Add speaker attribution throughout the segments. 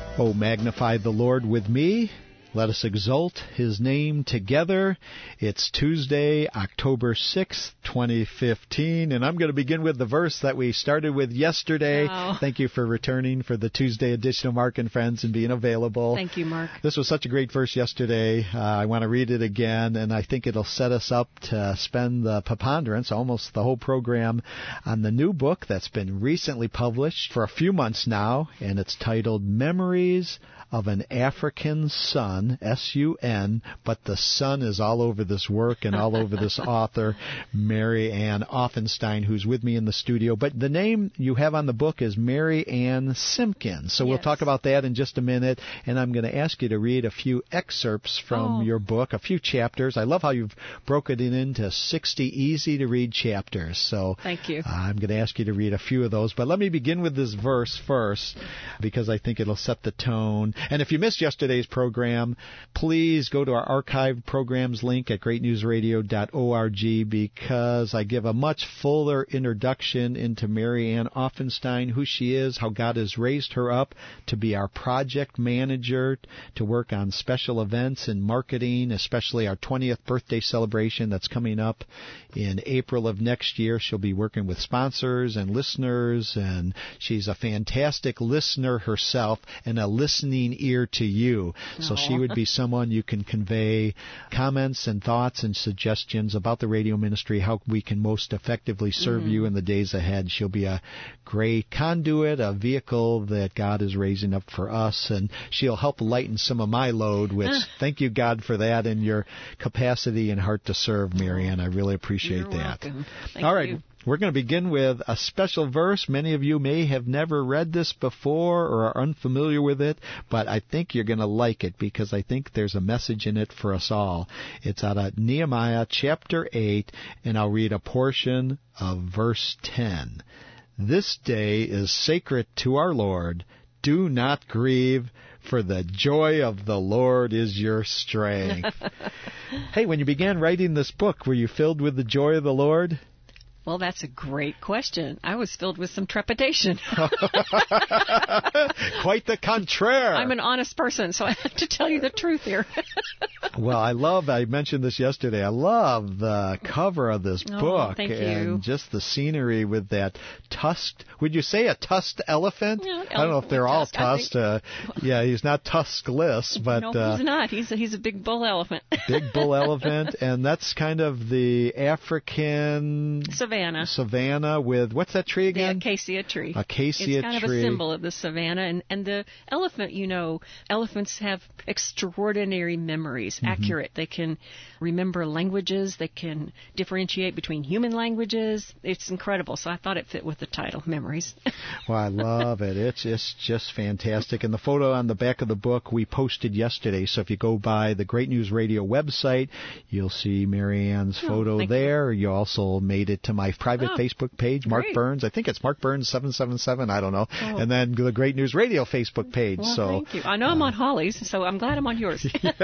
Speaker 1: Oh, magnify the Lord with me. Let us exalt His name together. It's Tuesday, October 6th, 2015, and I'm going to begin with the verse that we started with yesterday.
Speaker 2: Oh.
Speaker 1: Thank you for returning for the Tuesday edition of Mark and Friends and being available.
Speaker 2: Thank you, Mark.
Speaker 1: This was such a great verse yesterday. I want to read it again, and I think it'll set us up to spend the preponderance, almost the whole program, on the new book that's been recently published for a few months now, and it's titled Memories of an African Son, S-U-N, but the son is all over this work and all over this author, Mary Ann Offenstein, who's with me in the studio. But the name you have on the book is Mary Ann Simpkins. So we'll talk about that in just a minute, and I'm going to ask you to read a few excerpts from your book, a few chapters. I love how you've broken it into 60 easy-to-read chapters. So
Speaker 2: thank you.
Speaker 1: I'm going to ask you to read a few of those. But let me begin with this verse first, because I think it'll set the tone. And if you missed yesterday's program, please go to our archived programs link at greatnewsradio.org, because I give a much fuller introduction into Mary Ann Offenstein, who she is, how God has raised her up to be our project manager, to work on special events and marketing, especially our 20th birthday celebration that's coming up in April of next year. She'll be working with sponsors and listeners, and she's a fantastic listener herself and a listening ear to you. So she would be someone you can convey comments and thoughts and suggestions about the radio ministry, how we can most effectively serve you in the days ahead. She'll be a great conduit, a vehicle that God is raising up for us, and she'll help lighten some of my load, which thank you, God, for that and your capacity and heart to serve, Mary Ann. I really appreciate
Speaker 2: You're
Speaker 1: that.
Speaker 2: welcome.
Speaker 1: All right.
Speaker 2: You.
Speaker 1: We're going to begin with a special verse. Many of you may have never read this before or are unfamiliar with it, but I think you're going to like it because I think there's a message in it for us all. It's out of Nehemiah chapter 8, and I'll read a portion of verse 10. This day is sacred to our Lord. Do not grieve, for the joy of the Lord is your strength. Hey, when you began writing this book, were you filled with the joy of the Lord?
Speaker 2: Well, that's a great question. I was filled with some trepidation.
Speaker 1: Quite the contraire.
Speaker 2: I'm an honest person, so I have to tell you the truth here.
Speaker 1: Well, I mentioned this yesterday, I love the cover of this book.
Speaker 2: Thank you.
Speaker 1: And just the scenery with that tusked, would you say a tusked elephant?
Speaker 2: Yeah,
Speaker 1: I don't know if they're all tusked.
Speaker 2: Think...
Speaker 1: Yeah, he's not tuskless, but...
Speaker 2: No, he's not. He's a big bull elephant.
Speaker 1: Big bull elephant, and that's kind of the African... Savannah with, what's that tree again?
Speaker 2: The acacia tree.
Speaker 1: Acacia tree.
Speaker 2: It's kind of a symbol of the savannah. And the elephant, elephants have extraordinary memories, accurate. They can remember languages. They can differentiate between human languages. It's incredible. So I thought it fit with the title, Memories.
Speaker 1: Well, I love it. It's just fantastic. And the photo on the back of the book we posted yesterday. So if you go by the Great News Radio website, you'll see Mary Ann's photo there. You also made it to my private Facebook page, Mark Burns. I think it's Mark Burns 777. I don't know. And then the Great News Radio Facebook page.
Speaker 2: Well, thank you. I know I'm on Holly's, so I'm glad I'm on yours.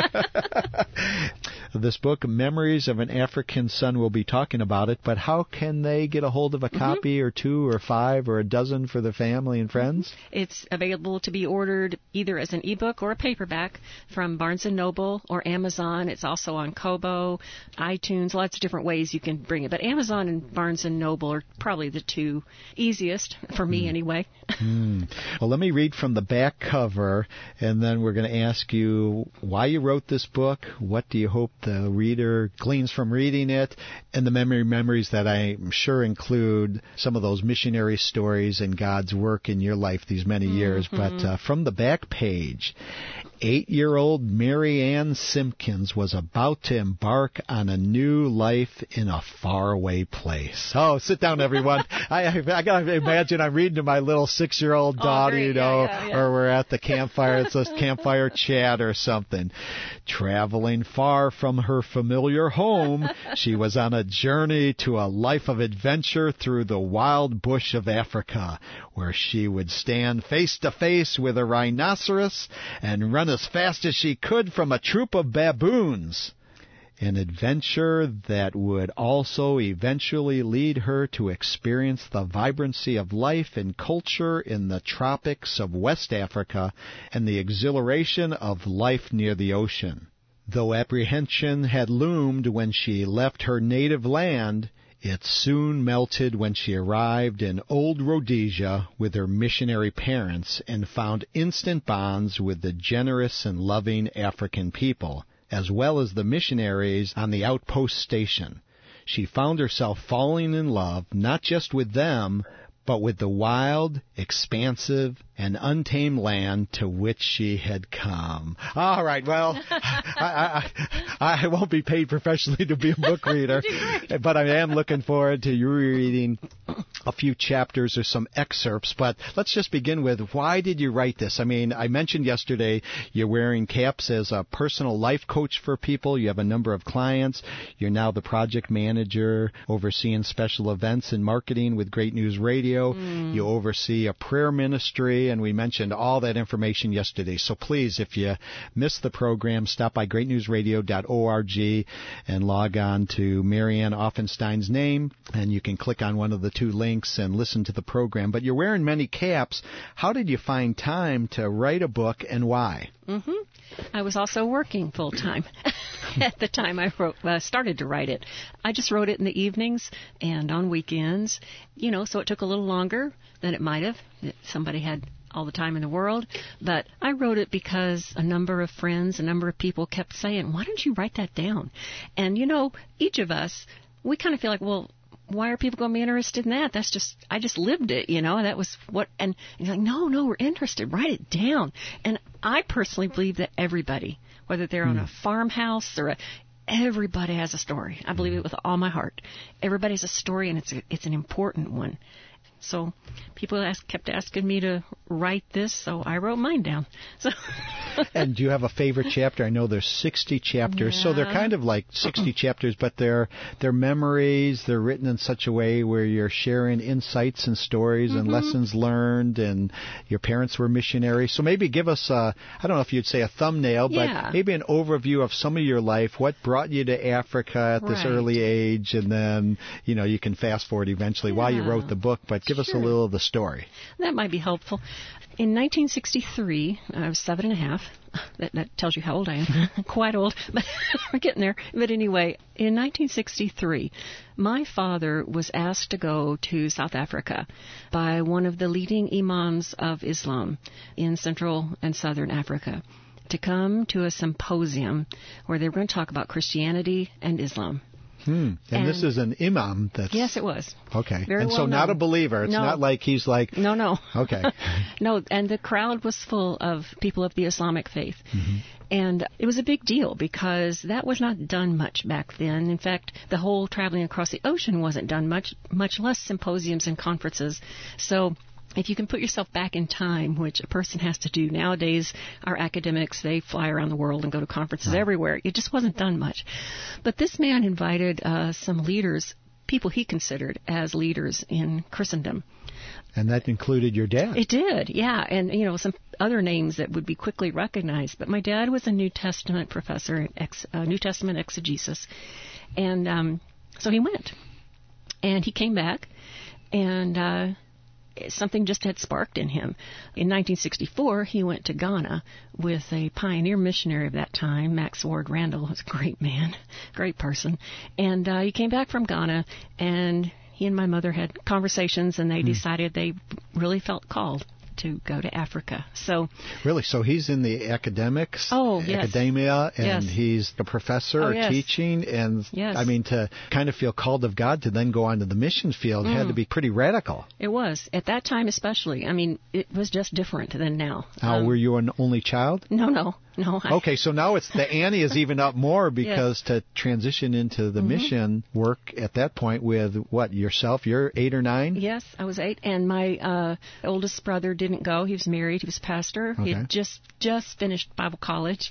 Speaker 1: This book, Memories of an African Son, we'll be talking about it, but how can they get a hold of a copy or two or five or a dozen for their family and friends?
Speaker 2: It's available to be ordered either as an ebook or a paperback from Barnes & Noble or Amazon. It's also on Kobo, iTunes, lots of different ways you can bring it. But Amazon and Barnes & Noble are probably the two easiest, for me anyway.
Speaker 1: Well, let me read from the back cover, and then we're going to ask you why you wrote this book, what do you hope the reader gleans from reading it, and the memories that I'm sure include some of those missionary stories and God's work in your life these many years. But from the back page, 8-year-old Mary Ann Simpkins was about to embark on a new life in a faraway place. Oh, sit down, everyone. I got to imagine I'm reading to my little 6-year-old daughter, or we're at the campfire. It's a campfire chat or something. Traveling far from her familiar home, she was on a journey to a life of adventure through the wild bush of Africa, where she would stand face to face with a rhinoceros and run as fast as she could from a troop of baboons. an adventure that would also eventually lead her to experience the vibrancy of life and culture in the tropics of West Africa and the exhilaration of life near the ocean. Though apprehension had loomed when she left her native land, it soon melted when she arrived in Old Rhodesia with her missionary parents and found instant bonds with the generous and loving African people, as well as the missionaries on the outpost station. She found herself falling in love not just with them, but with the wild, expansive, and untamed land to which she had come. All right, well, I won't be paid professionally to be a book reader, but I am looking forward to you reading a few chapters or some excerpts. But let's just begin with, why did you write this? I mean, I mentioned yesterday you're wearing caps as a personal life coach for people. You have a number of clients. You're now the project manager overseeing special events and marketing with Great News Radio. You oversee a prayer ministry, and we mentioned all that information yesterday. So please, if you missed the program, stop by greatnewsradio.org and log on to Marianne Offenstein's name, and you can click on one of the two links and listen to the program. But you're wearing many caps. How did you find time to write a book, and why?
Speaker 2: I was also working full-time at the time I started to write it. I just wrote it in the evenings and on weekends, so it took a little longer than it might have if somebody had all the time in the world. But I wrote it because a number of friends, a number of people kept saying, why don't you write that down? And, each of us, we kind of feel like, well, why are people going to be interested in that? I just lived it, that was what, and he's like, no, we're interested. Write it down. And I personally believe that everybody, whether they're on a farmhouse or everybody has a story. I believe it with all my heart. Everybody has a story, and it's an important one. So people kept asking me to write this, so I wrote mine down. So.
Speaker 1: And do you have a favorite chapter? I know there's 60 chapters, so they're kind of like 60 chapters, but they're memories. They're written in such a way where you're sharing insights and stories and lessons learned, and your parents were missionaries. So maybe give us, I don't know if you'd say a thumbnail, but maybe an overview of some of your life, what brought you to Africa at this early age, and then, you can fast forward eventually while you wrote the book, but give us a little of the story.
Speaker 2: That might be helpful. In 1963, I was 7.5. That tells you how old I am. Quite old, but we're getting there. But anyway, in 1963, my father was asked to go to South Africa by one of the leading imams of Islam in Central and Southern Africa to come to a symposium where they were going to talk about Christianity and Islam.
Speaker 1: And this is an imam that's...
Speaker 2: Yes, it was.
Speaker 1: Okay.
Speaker 2: Very
Speaker 1: and
Speaker 2: well
Speaker 1: so
Speaker 2: known.
Speaker 1: Not a believer. It's not like he's like...
Speaker 2: No.
Speaker 1: Okay.
Speaker 2: No, and the crowd was full of people of the Islamic faith. And it was a big deal because that was not done much back then. In fact, the whole traveling across the ocean wasn't done much less symposiums and conferences. So... if you can put yourself back in time, which a person has to do nowadays, our academics, they fly around the world and go to conferences everywhere. It just wasn't done much. But this man invited some leaders, people he considered as leaders in Christendom.
Speaker 1: And that included your dad.
Speaker 2: It did, yeah. And, some other names that would be quickly recognized. But my dad was a New Testament professor, New Testament exegesis. And so he went. And he came back, and... something just had sparked in him. In 1964, he went to Ghana with a pioneer missionary of that time, Max Ward Randall. He was a great man, great person. And he came back from Ghana, and he and my mother had conversations, and they decided they really felt called to go to Africa. So
Speaker 1: really, so he's in the academics, academia, and he's a professor teaching, and I mean, to kind of feel called of God to then go on to the mission field had to be pretty radical.
Speaker 2: It was at that time, especially. I mean, it was just different than now.
Speaker 1: Were you an only child?
Speaker 2: No.
Speaker 1: Okay, so now it's the ante is even up more because to transition into the mission work at that point with yourself, you're 8 or 9?
Speaker 2: Yes, I was 8, and my oldest brother didn't go. He was married. He was a pastor.
Speaker 1: Okay.
Speaker 2: He had just finished Bible college.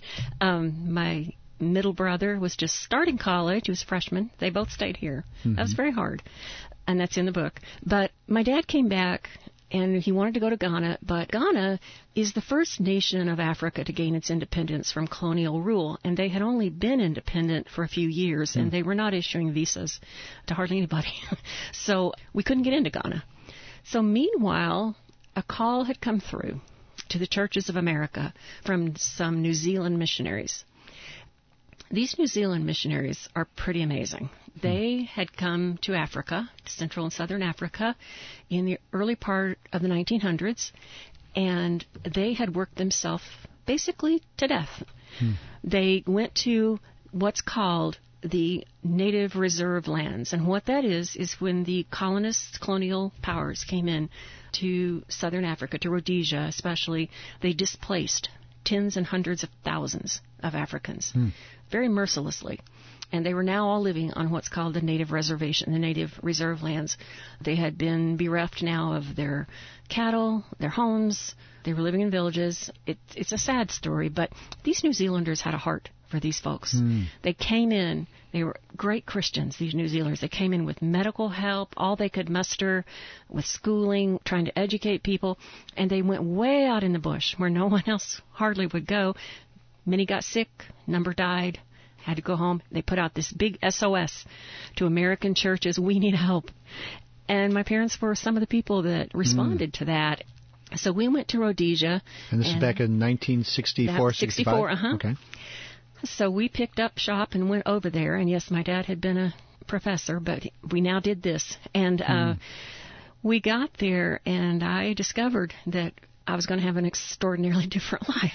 Speaker 2: My middle brother was just starting college. He was a freshman. They both stayed here. That was very hard, and that's in the book. But my dad came back And he wanted to go to Ghana, but Ghana is the first nation of Africa to gain its independence from colonial rule, and they had only been independent for a few years, and they were not issuing visas to hardly anybody. So we couldn't get into Ghana. So meanwhile, a call had come through to the churches of America from some New Zealand missionaries. These New Zealand missionaries are pretty amazing. They had come to Africa, Central and Southern Africa, in the early part of the 1900s, and they had worked themselves basically to death. They went to what's called the Native Reserve Lands, and what that is when the colonists, colonial powers came in to Southern Africa, to Rhodesia especially, they displaced tens and hundreds of thousands of Africans, very mercilessly. And they were now all living on what's called the Native Reservation, the Native Reserve Lands. They had been bereft now of their cattle, their homes. They were living in villages. It's a sad story, but these New Zealanders had a heart for these folks. They came in. They were great Christians, these New Zealanders. They came in with medical help, all they could muster, with schooling, trying to educate people. And they went way out in the bush where no one else hardly would go. Many got sick, number died, had to go home. They put out this big SOS to American churches, we need help. And my parents were some of the people that responded to that. So we went to Rhodesia.
Speaker 1: And this is back in 1964,
Speaker 2: 64,
Speaker 1: 65?
Speaker 2: Okay. So we picked up shop and went over there. And yes, my dad had been a professor, but we now did this. And we got there, and I discovered that I was going to have an extraordinarily different life.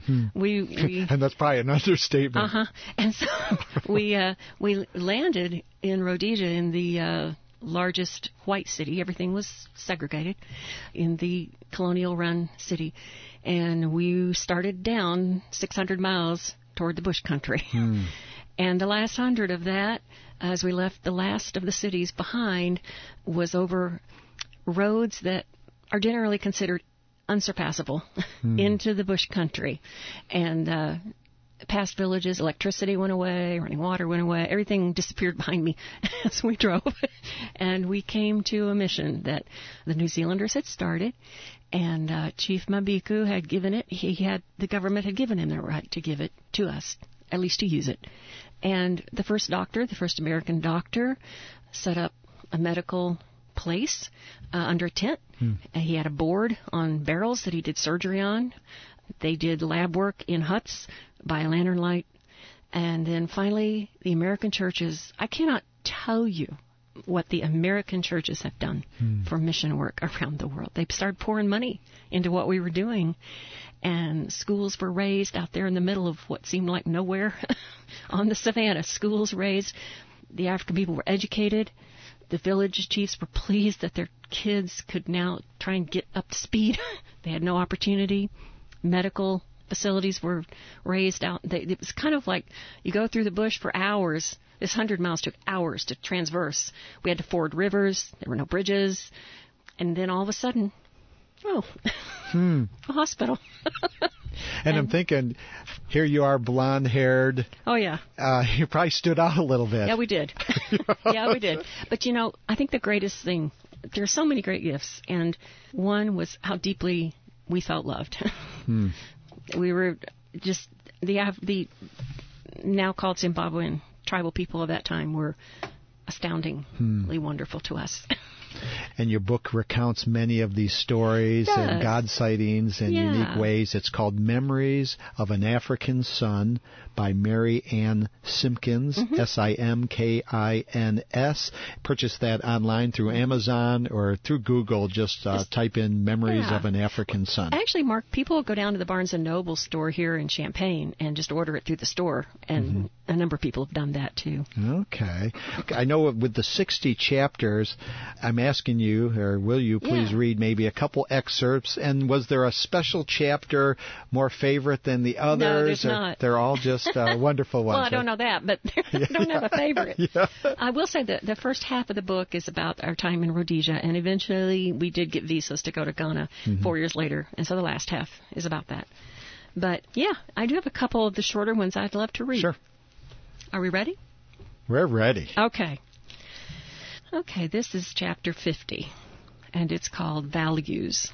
Speaker 2: We
Speaker 1: and that's probably an understatement.
Speaker 2: And so we landed in Rhodesia, in the largest white city. Everything was segregated in the colonial-run city, and we started down 600 miles toward the bush country. And the last 100 of that, as we left the last of the cities behind, was over roads that are generally considered unsurpassable into the bush country. And past villages, electricity went away, running water went away, everything disappeared behind me as we drove. And we came to a mission that the New Zealanders had started, and Chief Mabiku had given it. The government had given him the right to give it to us, at least to use it. And the first American doctor, set up a medical place under a tent. He had a board on barrels that he did surgery on. They did lab work in huts by lantern light. And then finally, the American churches, I cannot tell you what the American churches have done for mission work around the world. They started pouring money into what we were doing, and schools were raised out there in the middle of what seemed like nowhere on the savannah. Schools raised. The African people were educated. The village chiefs were pleased that their kids could now try and get up to speed. They had no opportunity. Medical facilities were raised out. It was kind of like you go through the bush for hours. This 100 miles took hours to transverse. We had to ford rivers. There were no bridges. And then all of a sudden, a hospital.
Speaker 1: And I'm thinking, here you are, blonde-haired.
Speaker 2: Oh, yeah.
Speaker 1: You probably stood out a little bit.
Speaker 2: Yeah, we did. Yeah, we did. But, I think the greatest thing, there are so many great gifts, and one was how deeply we felt loved. We were just, the now called Zimbabwean tribal people of that time were astoundingly wonderful to us.
Speaker 1: And your book recounts many of these stories and God sightings in unique ways. It's called Memories of an African Son by Mary Ann Simkins, Simkins. Purchase that online through Amazon or through Google. Just type in Memories of an African Son.
Speaker 2: Actually, Mark, people go down to the Barnes & Noble store here in Champaign and just order it through the store. And a number of people have done that, too.
Speaker 1: Okay. I know with the 60 chapters, I'm asking you, or will you please read maybe a couple excerpts? And was there a special chapter more favorite than the others?
Speaker 2: No, there's not.
Speaker 1: They're all just wonderful ones.
Speaker 2: Well, I don't know that, but I don't have a favorite. I will say that the first half of the book is about our time in Rhodesia, and eventually we did get visas to go to Ghana 4 years later, and so the last half is about that. But, I do have a couple of the shorter ones I'd love to read.
Speaker 1: Sure.
Speaker 2: Are we ready?
Speaker 1: We're ready.
Speaker 2: Okay, this is chapter 50. and it's called values.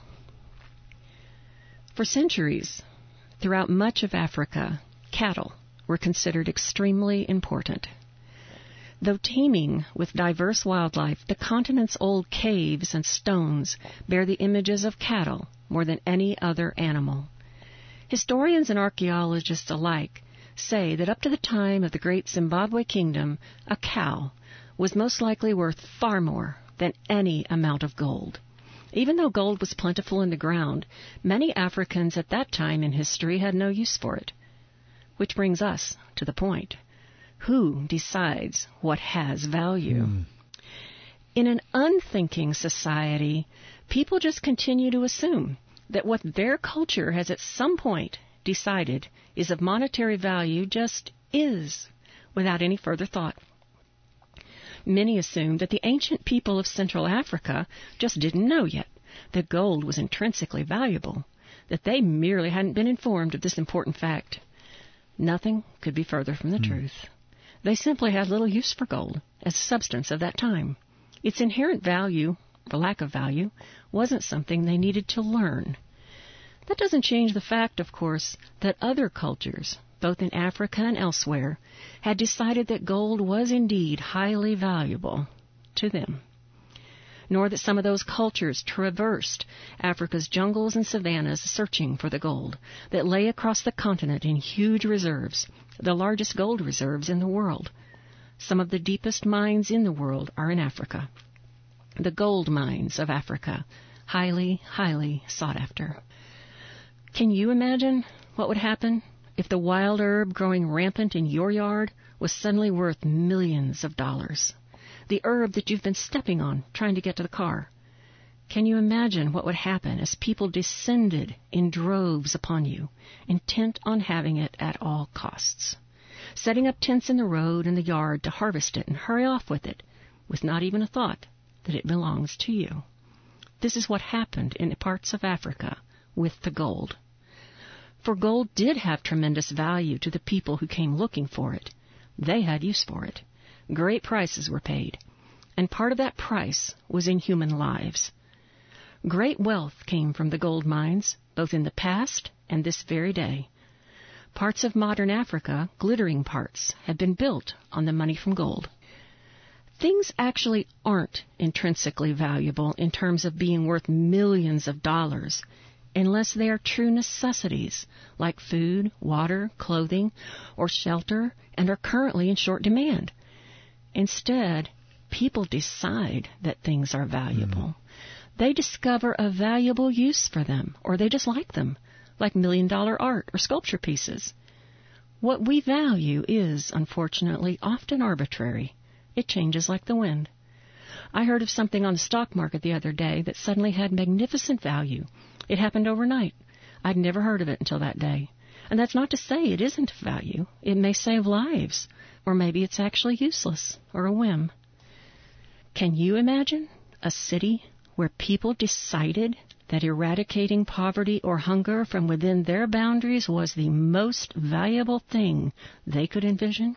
Speaker 2: For centuries, throughout much of Africa, cattle were considered extremely important. Though teeming with diverse wildlife, the continent's old caves and stones bear the images of cattle more than any other animal. Historians and archaeologists alike say that up to the time of the great Zimbabwe kingdom, a cow was most likely worth far more than any amount of gold. Even though gold was plentiful in the ground, many Africans at that time in history had no use for it. Which brings us to the point. Who decides what has value? In an unthinking society, people just continue to assume that what their culture has at some point decided is of monetary value just is, without any further thought. Many assume that the ancient people of Central Africa just didn't know yet that gold was intrinsically valuable, that they merely hadn't been informed of this important fact. Nothing could be further from the truth. They simply had little use for gold as a substance of that time. Its inherent value, or lack of value, wasn't something they needed to learn. That doesn't change the fact, of course, that other cultures, both in Africa and elsewhere, had decided that gold was indeed highly valuable to them. Nor that some of those cultures traversed Africa's jungles and savannas searching for the gold that lay across the continent in huge reserves, the largest gold reserves in the world. Some of the deepest mines in the world are in Africa. The gold mines of Africa, highly, highly sought after. Can you imagine what would happen if the wild herb growing rampant in your yard was suddenly worth millions of dollars? The herb that you've been stepping on trying to get to the car. Can you imagine what would happen as people descended in droves upon you, intent on having it at all costs, setting up tents in the road and the yard to harvest it and hurry off with it, with not even a thought that it belongs to you? This is what happened in parts of Africa with the gold. For gold did have tremendous value to the people who came looking for it. They had use for it. Great prices were paid, and part of that price was in human lives. Great wealth came from the gold mines, both in the past and this very day. Parts of modern Africa, glittering parts, have been built on the money from gold. Things actually aren't intrinsically valuable in terms of being worth millions of dollars unless they are true necessities like food, water, clothing, or shelter, and are currently in short demand. Instead, people decide that things are valuable. They discover a valuable use for them, or they just like them, like million-dollar art or sculpture pieces. What we value is, unfortunately, often arbitrary. It changes like the wind. I heard of something on the stock market the other day that suddenly had magnificent value. It happened overnight. I'd never heard of it until that day. And that's not to say it isn't of value. It may save lives, or maybe it's actually useless or a whim. Can you imagine a city where people decided that eradicating poverty or hunger from within their boundaries was the most valuable thing they could envision?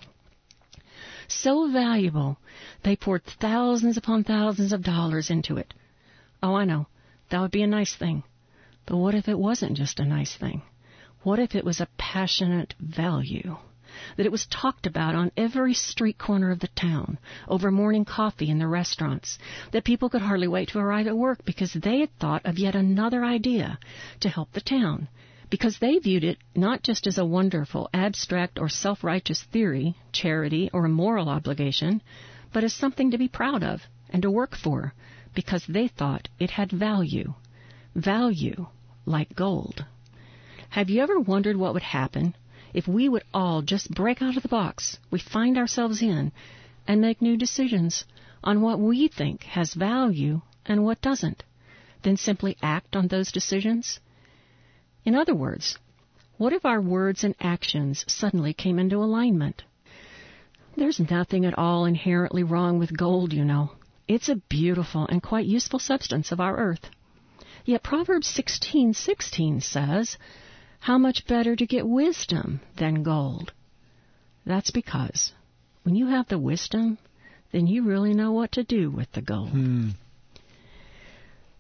Speaker 2: So valuable, they poured thousands upon thousands of dollars into it. Oh, I know, that would be a nice thing. But what if it wasn't just a nice thing? What if it was a passionate value? That it was talked about on every street corner of the town, over morning coffee in the restaurants, that people could hardly wait to arrive at work because they had thought of yet another idea to help the town, because they viewed it not just as a wonderful, abstract, or self-righteous theory, charity, or a moral obligation, but as something to be proud of and to work for, because they thought it had value. Value like gold. Have you ever wondered what would happen if we would all just break out of the box we find ourselves in and make new decisions on what we think has value and what doesn't, then simply act on those decisions? In other words, what if our words and actions suddenly came into alignment? There's nothing at all inherently wrong with gold, you know. It's a beautiful and quite useful substance of our earth. Yet Proverbs 16:16 says, "How much better to get wisdom than gold?" That's because when you have the wisdom, then you really know what to do with the gold.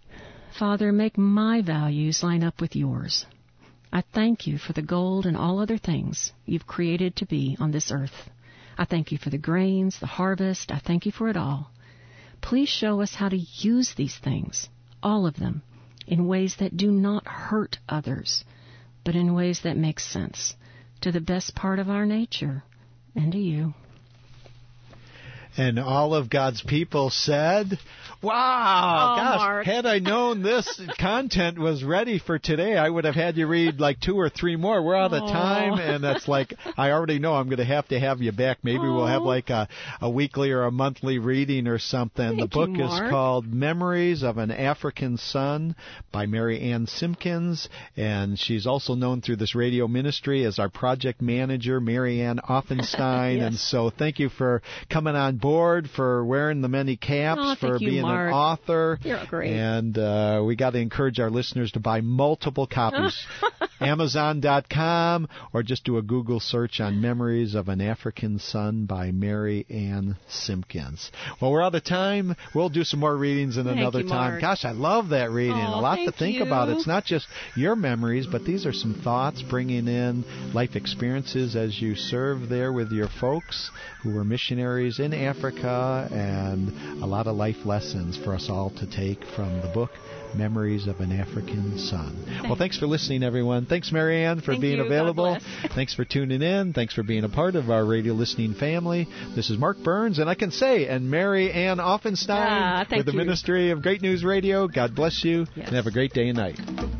Speaker 2: Father, make my values line up with yours. I thank you for the gold and all other things you've created to be on this earth. I thank you for the grains, the harvest. I thank you for it all. Please show us how to use these things, all of them, in ways that do not hurt others, but in ways that make sense to the best part of our nature and to you.
Speaker 1: And all of God's people said, wow, gosh,
Speaker 2: Mark.
Speaker 1: had I known this content was ready for today, I would have had you read like 2 or 3 more. We're out of time, and that's like, I already know I'm going to have you back. Maybe we'll have like a weekly or a monthly reading or something. The book is called Memories of an African Son by Mary Ann Simpkins, and she's also known through this radio ministry as our project manager, Mary Ann Offenstein.
Speaker 2: Yes.
Speaker 1: And so thank you for coming on board, for wearing the many caps, for being an author.
Speaker 2: You're great.
Speaker 1: And we got to encourage our listeners to buy multiple copies. Amazon.com, or just do a Google search on Memories of an African Son by Mary Ann Simpkins. Well, we're out of time. We'll do some more readings in another time.
Speaker 2: Mark.
Speaker 1: Gosh, I love that reading. A lot to think about.
Speaker 2: You.
Speaker 1: It's not just your memories, but these are some thoughts, bringing in life experiences as you serve there with your folks who were missionaries in Africa, and a lot of life lessons for us all to take from the book Memories of an African Son. Well, thanks for listening, everyone. Thanks, Mary Ann, for being available. Thanks for tuning in. Thanks for being a part of our radio listening family. This is Mark Burns, and I can say, and Mary Ann Offenstein with the Ministry of Great News Radio. God bless you, and have a great day and night.